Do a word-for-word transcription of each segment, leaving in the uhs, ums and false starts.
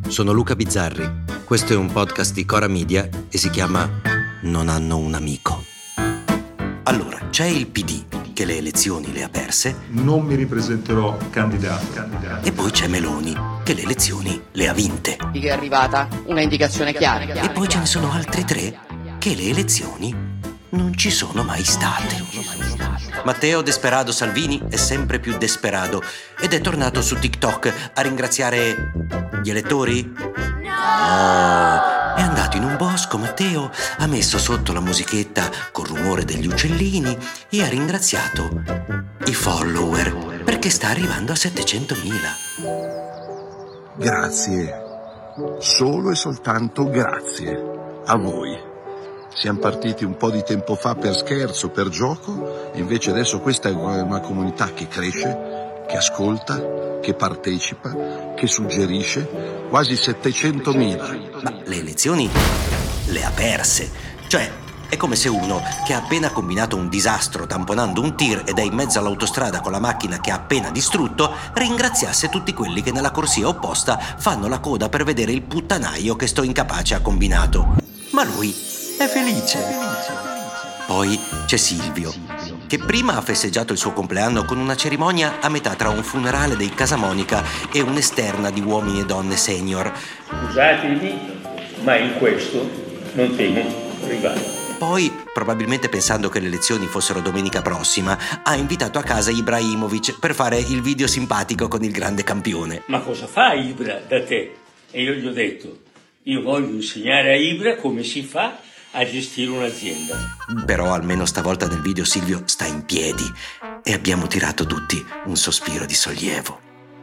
sono Luca Bizzarri. Questo è un podcast di Cora Media e si chiama Non hanno un amico. Allora, c'è il P D che le elezioni le ha perse. Non mi ripresenterò candidato, candidato. E poi c'è Meloni che le elezioni le ha vinte. Di che è arrivata una indicazione chiara. E poi ce ne sono altri tre che le elezioni non ci sono mai state. Matteo Desperado Salvini è sempre più desperado ed è tornato su TikTok a ringraziare gli elettori? No! È andato in un bosco, Matteo, ha messo sotto la musichetta col rumore degli uccellini e ha ringraziato i follower perché sta arrivando a settecentomila. Grazie, solo e soltanto grazie a voi. Siamo partiti un po' di tempo fa per scherzo, per gioco, e invece adesso questa è una comunità che cresce, che ascolta, che partecipa, che suggerisce, quasi settecentomila. Ma le elezioni le ha perse, cioè è come se uno che ha appena combinato un disastro tamponando un tir ed è in mezzo all'autostrada con la macchina che ha appena distrutto ringraziasse tutti quelli che nella corsia opposta fanno la coda per vedere il puttanaio che sto incapace ha combinato. Ma lui è felice. Poi c'è Silvio, che prima ha festeggiato il suo compleanno con una cerimonia a metà tra un funerale dei Casamonica e un'esterna di uomini e donne senior. Scusatemi, ma in questo non temo rivale. Poi, probabilmente pensando che le elezioni fossero domenica prossima, ha invitato a casa Ibrahimovic per fare il video simpatico con il grande campione. Ma cosa fa Ibra da te? E io gli ho detto, io voglio insegnare a Ibra come si fa a gestire un'azienda. Però almeno stavolta nel video Silvio sta in piedi e abbiamo tirato tutti un sospiro di sollievo.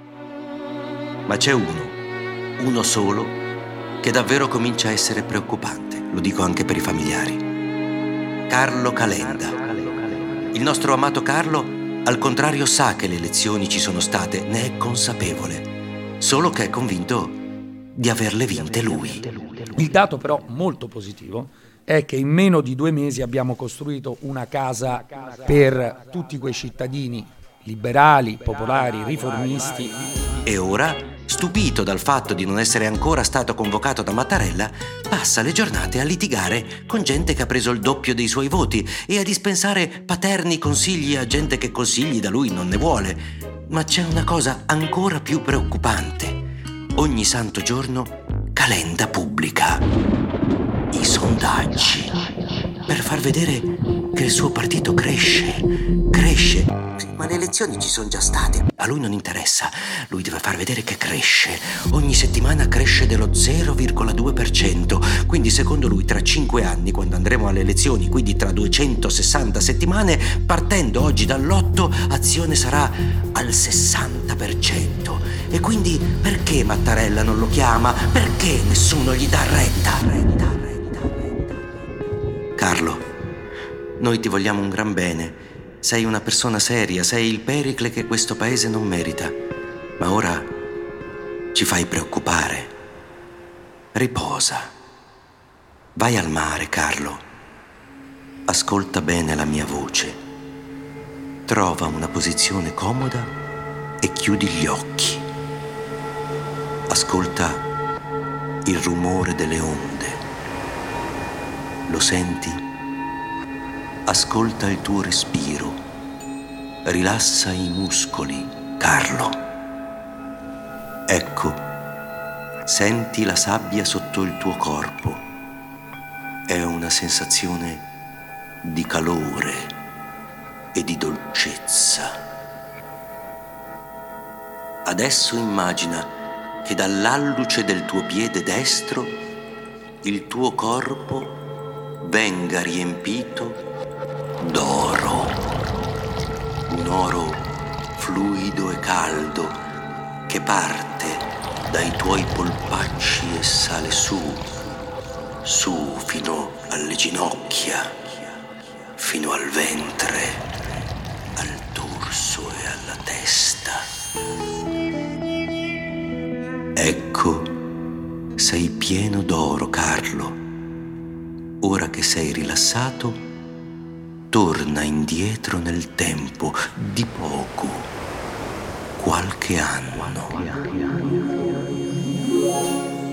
Ma c'è uno, uno solo, che davvero comincia a essere preoccupante, lo dico anche per i familiari. Carlo Calenda. Il nostro amato Carlo, al contrario, sa che le elezioni ci sono state, ne è consapevole, solo che è convinto di averle vinte lui. Il dato però molto positivo è che in meno di due mesi abbiamo costruito una casa per tutti quei cittadini liberali, popolari, riformisti. E ora, stupito dal fatto di non essere ancora stato convocato da Mattarella, passa le giornate a litigare con gente che ha preso il doppio dei suoi voti e a dispensare paterni consigli a gente che consigli da lui non ne vuole. Ma c'è una cosa ancora più preoccupante. Ogni santo giorno Calenda pubblica i sondaggi per far vedere che il suo partito cresce, cresce. Sì, ma le elezioni ci sono già state. A lui non interessa, lui deve far vedere che cresce. Ogni settimana cresce dello zero virgola due per cento. Quindi secondo lui tra cinque anni, quando andremo alle elezioni, quindi tra duecentosessanta settimane, partendo oggi dall'otto, Azione sarà al sessanta per cento. E quindi perché Mattarella non lo chiama? Perché nessuno gli dà retta? retta, retta, retta. Carlo, noi ti vogliamo un gran bene. Sei una persona seria, sei il Pericle che questo paese non merita. Ma ora ci fai preoccupare. Riposa. Vai al mare, Carlo. Ascolta bene la mia voce. Trova una posizione comoda e chiudi gli occhi. Ascolta il rumore delle onde. Lo senti? Ascolta il tuo respiro. Rilassa i muscoli, Carlo. Ecco, senti la sabbia sotto il tuo corpo. È una sensazione di calore e di dolcezza. Adesso immagina che dall'alluce del tuo piede destro il tuo corpo venga riempito d'oro, un oro fluido e caldo che parte dai tuoi polpacci e sale su, su fino alle ginocchia, fino al ventre, al dorso e alla testa. Ecco, sei pieno d'oro, Carlo. Ora che sei rilassato, torna indietro nel tempo, di poco, qualche anno.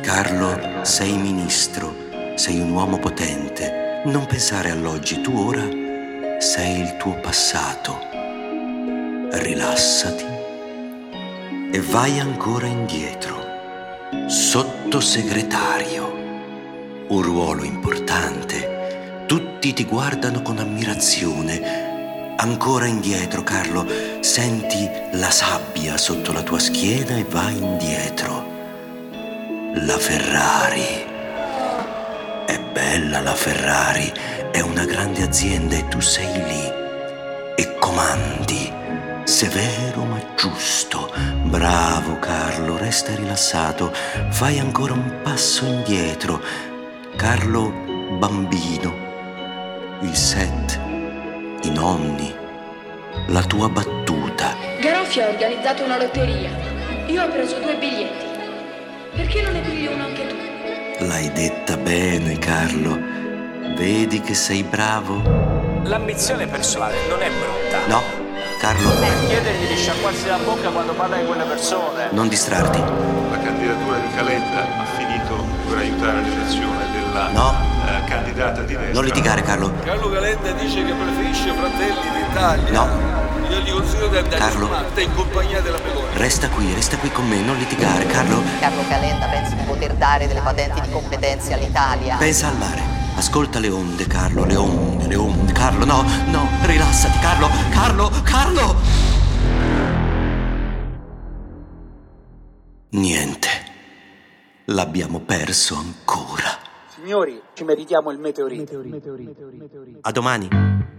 Carlo, sei ministro, sei un uomo potente. Non pensare all'oggi, tu ora sei il tuo passato. Rilassati e vai ancora indietro. Sottosegretario, un ruolo importante. Tutti ti guardano con ammirazione. Ancora indietro, Carlo, senti la sabbia sotto la tua schiena e vai indietro. La Ferrari. È bella la Ferrari, è una grande azienda e tu sei lì e comandi. Severo ma giusto. Bravo Carlo, resta rilassato. Fai ancora un passo indietro. Carlo bambino. Il set, i nonni, la tua battuta. Garoffi ha organizzato una lotteria. Io ho preso due biglietti. Perché non ne pigli uno anche tu? L'hai detta bene, Carlo. Vedi che sei bravo? L'ambizione personale non è brutta. No, Carlo. Chiedergli di sciacquarsi la bocca quando parla di quelle persone. Non distrarti. La candidatura di Calenda ha finito per aiutare l'elezione della No. eh, candidata di destra. Non litigare, Carlo. Carlo Calenda dice che preferisce Fratelli d'Italia. No. Io gli consiglio di andare Carlo. in Malta in compagnia della Meloni. Resta qui, resta qui con me, non litigare, Carlo. Carlo Calenda pensa di poter dare delle patenti di competenze all'Italia. Pensa al mare. Ascolta le onde, Carlo, le onde, le onde. Carlo, no, no, rilassati, Carlo, Carlo, Carlo! Niente. L'abbiamo perso ancora. Signori, ci meritiamo il meteorite. A domani.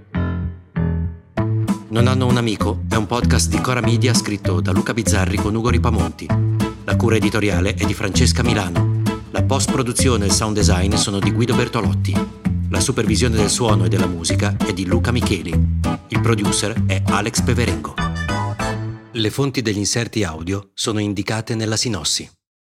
Non hanno un amico è un podcast di Cora Media scritto da Luca Bizzarri con Ugo Ripamonti. La cura editoriale è di Francesca Milano. La post-produzione e il sound design sono di Guido Bertolotti. La supervisione del suono e della musica è di Luca Micheli. Il producer è Alex Peverengo. Le fonti degli inserti audio sono indicate nella sinossi.